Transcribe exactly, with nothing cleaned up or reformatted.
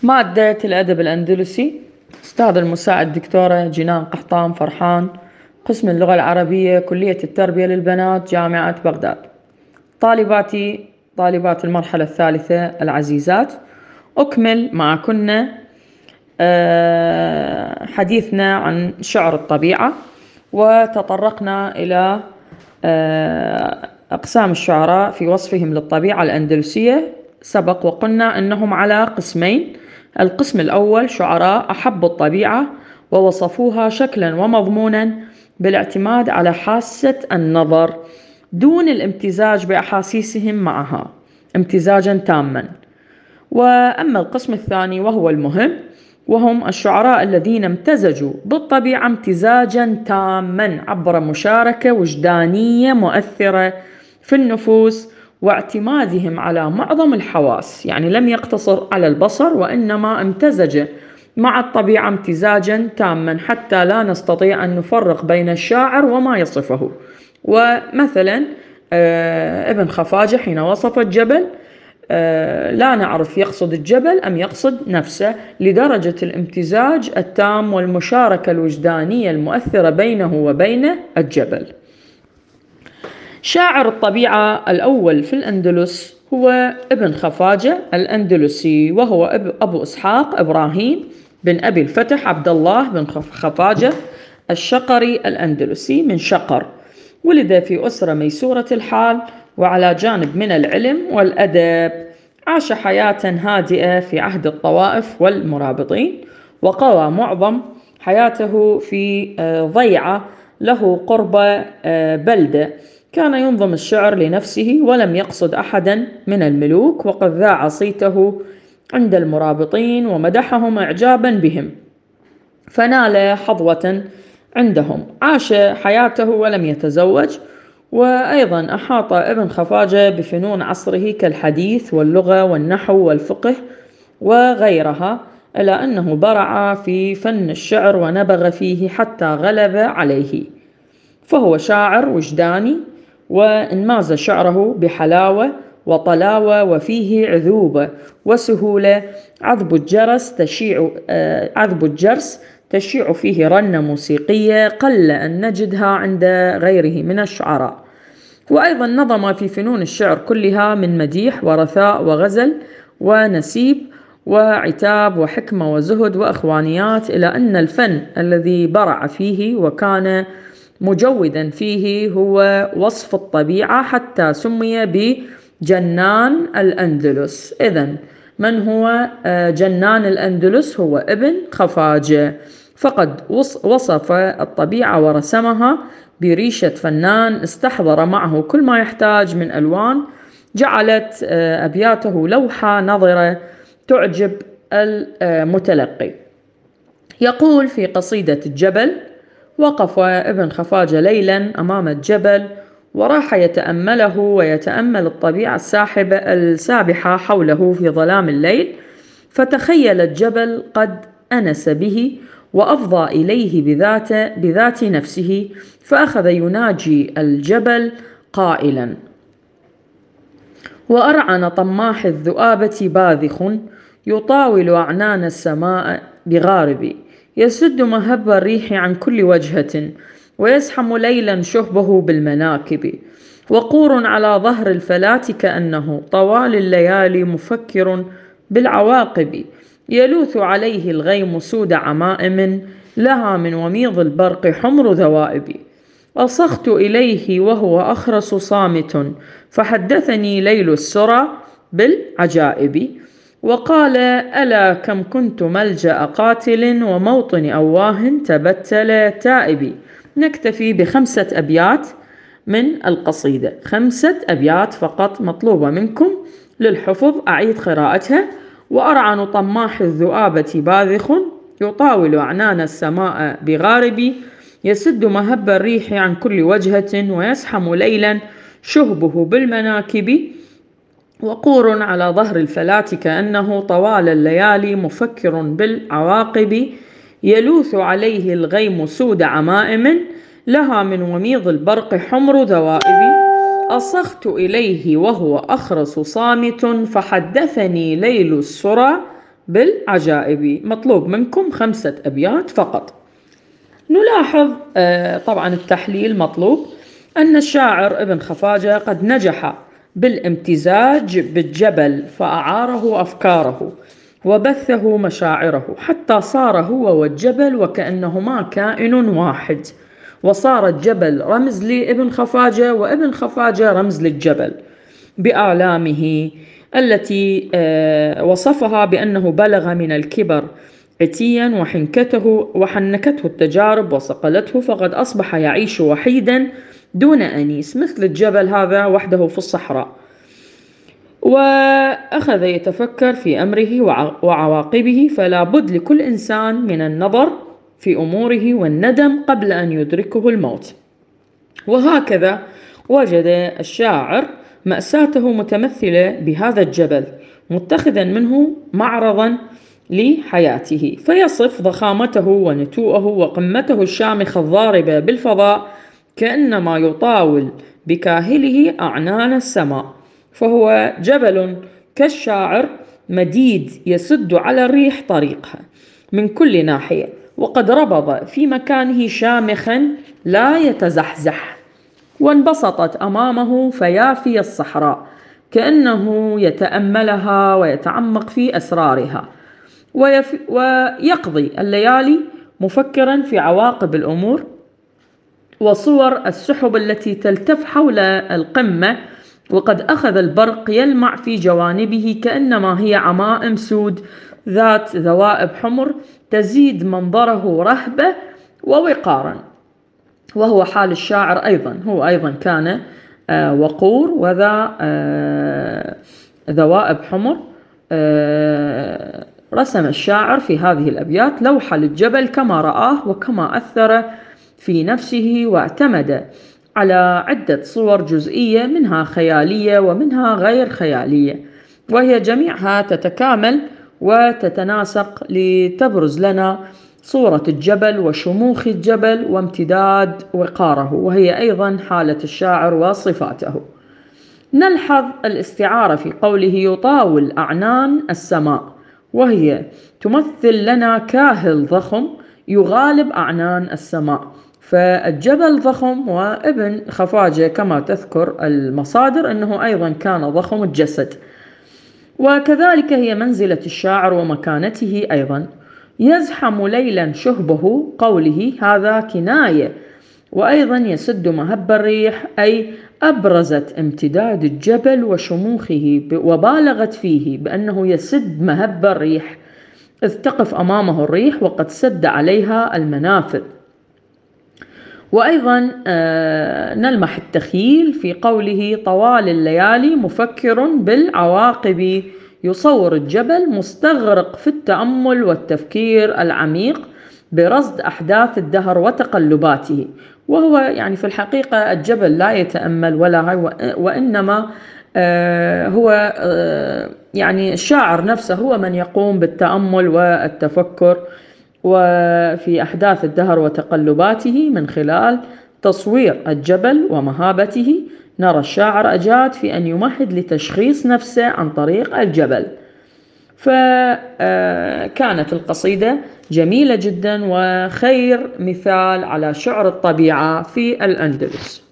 مادة الأدب الأندلسي، أستاذ المساعد دكتورة جنان قحطان فرحان، قسم اللغة العربية، كلية التربية للبنات، جامعة بغداد. طالباتي طالبات المرحلة الثالثة العزيزات، أكمل معكن حديثنا عن شعر الطبيعة، وتطرقنا إلى أقسام الشعراء في وصفهم للطبيعة الأندلسية. سبق وقلنا أنهم على قسمين: القسم الأول شعراء أحبوا الطبيعة ووصفوها شكلا ومضمونا بالاعتماد على حاسة النظر دون الامتزاج بأحاسيسهم معها امتزاجا تاما. وأما القسم الثاني وهو المهم، وهم الشعراء الذين امتزجوا بالطبيعة امتزاجا تاما عبر مشاركة وجدانية مؤثرة في النفوس واعتمادهم على معظم الحواس، يعني لم يقتصر على البصر وإنما امتزج مع الطبيعة امتزاجا تاما حتى لا نستطيع أن نفرق بين الشاعر وما يصفه. ومثلا ابن خفاجة حين وصف الجبل لا نعرف يقصد الجبل أم يقصد نفسه، لدرجة الامتزاج التام والمشاركة الوجدانية المؤثرة بينه وبين الجبل. شاعر الطبيعة الأول في الأندلس هو ابن خفاجة الأندلسي، وهو أبو إسحاق إبراهيم بن أبي الفتح عبد الله بن خفاجة الشقري الأندلسي من شقر. ولد في أسرة ميسورة الحال وعلى جانب من العلم والأدب. عاش حياة هادئة في عهد الطوائف والمرابطين، وقضى معظم حياته في ضيعة له قرب بلدة. كان ينظم الشعر لنفسه ولم يقصد أحدا من الملوك، وقد ذاع صيته عند المرابطين ومدحهم إعجابا بهم فنال حظوة عندهم. عاش حياته ولم يتزوج. وأيضا أحاط ابن خفاجة بفنون عصره كالحديث واللغة والنحو والفقه وغيرها، إلى أنه برع في فن الشعر ونبغ فيه حتى غلب عليه. فهو شاعر وجداني، وانماز شعره بحلاوة وطلاوة وفيه عذوبة وسهولة. عذب الجرس تشيع عذب الجرس تشيع فيه رنة موسيقية قل أن نجدها عند غيره من الشعراء. وأيضا نظم في فنون الشعر كلها من مديح ورثاء وغزل ونسيب وعتاب وحكمة وزهد وأخوانيات، إلى أن الفن الذي برع فيه وكان مجودا فيه هو وصف الطبيعة، حتى سمي بجنان الأندلس. إذن من هو جنان الأندلس؟ هو ابن خفاجة، فقد وصف الطبيعة ورسمها بريشة فنان استحضر معه كل ما يحتاج من ألوان، جعلت أبياته لوحة نظرة تعجب المتلقي. يقول في قصيدة الجبل: وقف ابن خفاجة ليلا أمام الجبل وراح يتأمله ويتأمل الطبيعة الساحبة السابحة حوله في ظلام الليل، فتخيل الجبل قد أنس به وأفضى إليه بذات, بذات نفسه، فأخذ يناجي الجبل قائلا: وأرعن طماح الذؤابة باذخ يطاول أعنان السماء بغارب، يسد مهب الريح عن كل وجهة ويزحم ليلا شهبه بالمناكب، وقور على ظهر الفلاة كأنه طوال الليالي مفكر بالعواقب، يلوث عليه الغيم سود عمائم لها من وميض البرق حمر ذوائب، أصغت إليه وهو أخرس صامت فحدثني ليل السرى بالعجائب، وقال: ألا كم كنت ملجأ قاتل وموطن أواه تبتل تائب. نكتفي بخمسة أبيات من القصيدة، خمسة أبيات فقط مطلوبة منكم للحفظ. أعيد قراءتها: وأرعن طماح الذؤابة باذخ يطاول أعنان السماء بغارب، يسد مهب الريح عن كل وجهة ويزحم ليلا شهبه بالمناكب، وقور على ظهر الفلاة كأنه طوال الليالي مفكر بالعواقب، يلوث عليه الغيم سود عمائم لها من وميض البرق حمر ذوائب، أصغت إليه وهو أخرس صامت فحدثني ليل السرى بالعجائب. مطلوب منكم خمسة أبيات فقط. نلاحظ آه طبعا التحليل مطلوب أن الشاعر ابن خفاجة قد نجح بالامتزاج بالجبل فأعاره أفكاره وبثه مشاعره حتى صار هو والجبل وكأنهما كائن واحد، وصار الجبل رمز لابن خفاجة وابن خفاجة رمز للجبل بآلامه التي وصفها بأنه بلغ من الكبر عتيا وحنكته وحنكته التجارب وصقلته، فقد أصبح يعيش وحيدا دون أنيس مثل الجبل هذا وحده في الصحراء. وأخذ يتفكر في أمره وعواقبه، فلا بد لكل إنسان من النظر في أموره والندم قبل أن يدركه الموت. وهكذا وجد الشاعر مأساته متمثلة بهذا الجبل متخذا منه معرضا لحياته، فيصف ضخامته ونتوءه وقمته الشامخة الضاربة بالفضاء كأنما يطاول بكاهله أعنان السماء، فهو جبل كالشاعر مديد يسد على الريح طريقها من كل ناحية، وقد ربض في مكانه شامخا لا يتزحزح، وانبسطت أمامه فيافي الصحراء كأنه يتأملها ويتعمق في أسرارها، ويقضي الليالي مفكرا في عواقب الأمور وصور السحب التي تلتف حول القمة، وقد أخذ البرق يلمع في جوانبه كأنما هي عمائم سود ذات ذوائب حمر تزيد منظره رهبة ووقارا. وهو حال الشاعر أيضا، هو أيضا كان وقور وذا ذوائب حمر. رسم الشاعر في هذه الأبيات لوحة للجبل كما رآه وكما أثر في نفسه، واعتمد على عدة صور جزئية منها خيالية ومنها غير خيالية، وهي جميعها تتكامل وتتناسق لتبرز لنا صورة الجبل وشموخ الجبل وامتداد وقاره، وهي أيضا حالة الشاعر وصفاته. نلحظ الاستعارة في قوله يطاول أعنان السماء، وهي تمثل لنا كاهل ضخم يغالب أعنان السماء، فالجبل ضخم، وابن خفاجة كما تذكر المصادر أنه أيضا كان ضخم الجسد، وكذلك هي منزلة الشاعر ومكانته أيضا. يزحم ليلا شهبه، قوله هذا كناية، وأيضا يسد مهب الريح أي أبرزت امتداد الجبل وشموخه وبالغت فيه بأنه يسد مهب الريح إذ تقف أمامه الريح وقد سد عليها المنافذ. وأيضا نلمح التخيل في قوله طوال الليالي مفكر بالعواقب، يصور الجبل مستغرق في التأمل والتفكير العميق برصد أحداث الدهر وتقلباته، وهو يعني في الحقيقة الجبل لا يتأمل ولا هو، وإنما هو يعني الشاعر نفسه هو من يقوم بالتأمل والتفكر وفي أحداث الدهر وتقلباته من خلال تصوير الجبل ومهابته. نرى الشاعر أجاد في أن يمهد لتشخيص نفسه عن طريق الجبل. فكانت القصيدة جميلة جدا وخير مثال على شعر الطبيعة في الأندلس.